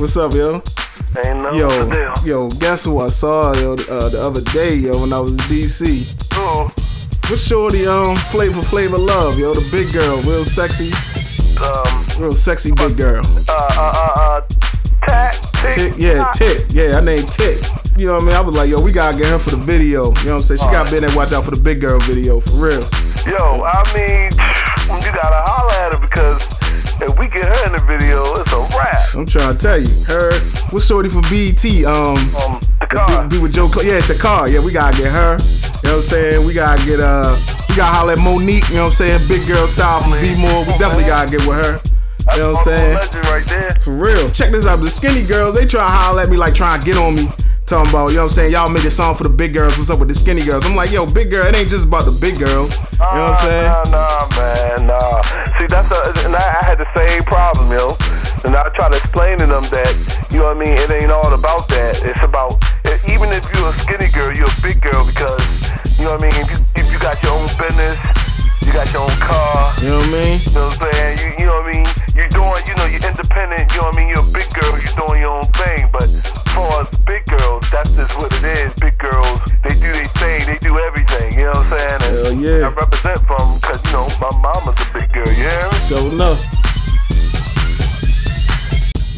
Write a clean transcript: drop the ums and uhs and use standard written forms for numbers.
What's up, yo? Ain't no Yo, guess who I saw the other day, yo, when I was in DC? Who? What's shorty, Flavor Love, yo, the big girl, real sexy big girl. Tick, yeah, her name Tick. You know what I mean? I was like, yo, we gotta get her for the video. You know what I'm saying? She gotta be in there, watch out for the big girl video, for real. Yo, I mean, you gotta holler at her because if we get her in the video, it's a wrap. I'm trying to tell you. Her, what's shorty from BET? Takar. Be with Joe Clark. Yeah, Takar. Yeah, we gotta get her. You know what I'm saying? We gotta get we gotta holler at Monique, you know what I'm saying? Big girl style from B-More. We definitely gotta get with her. You know what I'm saying? Legend right there. For real. Check this out. The skinny girls, they try to holler at me like trying to get on me. Talking about, you know what I'm saying? Y'all made a song for the big girls. What's up with the skinny girls? I'm like, yo, big girl, it ain't just about the big girl. You know what I'm saying? Nah, man. See, and I had the same problem, yo. And I try to explain to them that, you know what I mean, it ain't all about that. It's about, even if you're a skinny girl, you're a big girl because, you know what I mean, if you got your own business, you got your own car. You know what I mean? You know what I'm saying? You know what I mean? You're doing, you're independent, you know what I mean? You're a big girl, you're doing your own thing. But for us big girls, that's just what it is. Big girls, they do their thing, they do everything, you know what I'm saying? And hell yeah. I represent from, because, you know, my mama's a big girl, you hear me? So enough.